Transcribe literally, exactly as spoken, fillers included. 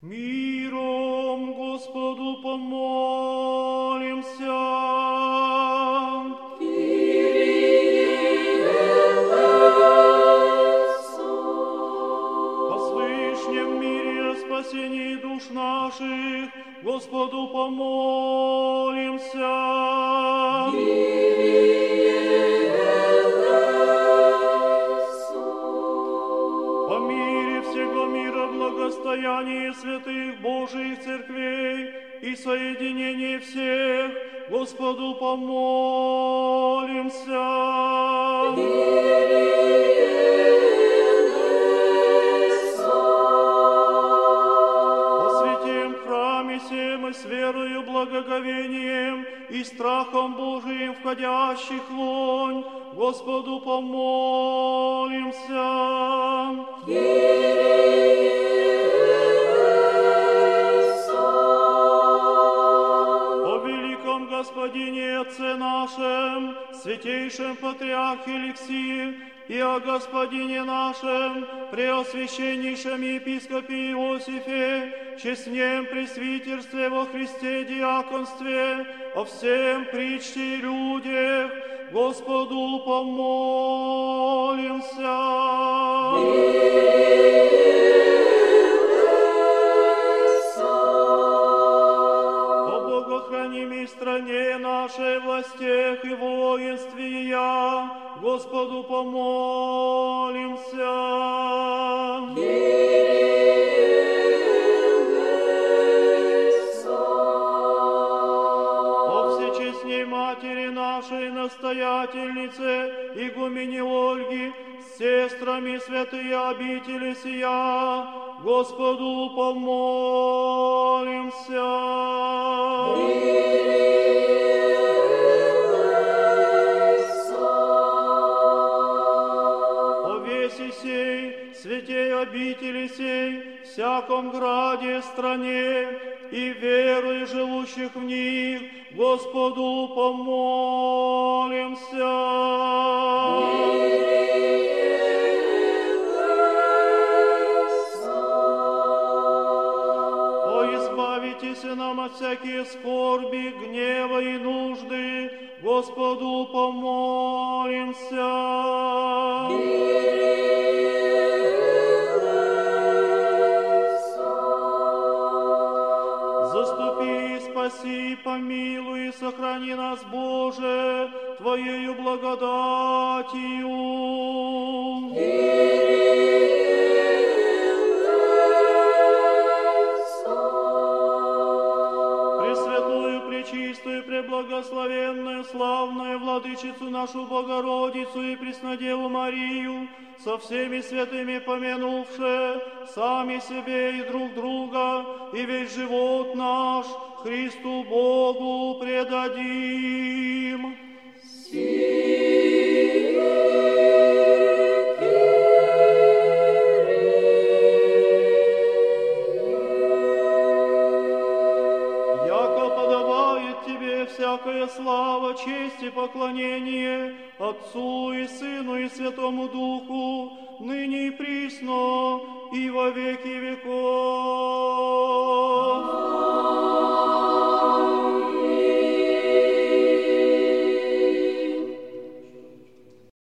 Миром Господу помолимся. О свышнем мире, о спасении душ наших, Господу помолимся. О мире всего мира, благостоянии святых Божиих церквей и соединении всех, Господу помолимся. И с верою, благоговением и страхом Божиим входящих в лонь, Господу помолимся. О великом Господине Отце нашем, святейшем Патриархе Алексии, и о Господине нашем, преосвященнейшем епископе Иосифе, честнем пресвитерстве во Христе диаконстве, о всем причте и людях, Господу помолимся. О богохранимой стране нашей, властях и воинстве ее, Господу помолимся. Матери нашей, настоятельнице, игумене Ольги, с сестрами святые обители сия, Господу помолимся. О весе сей, святей обители сей, всяком граде, стране, и веруй живущих в них, Господу помолимся. О, избавитесь нам от всякие скорби, гнева и нужды, Господу помолимся. Заступи, спаси, помилуй, сохрани нас, Боже, Твоею благодатью. Пресвятую, пречистую, преблагословенную, славную Владычицу нашу Богородицу и Преснодеву Марию, со всеми святыми помянувши, сами себе и друг друга, и весь живот наш Христу Богу предадим. Яко подобает Тебе всякая слава, честь и поклонение Отцу и Сыну и Святому Духу, ныне и присно, и во веки веков.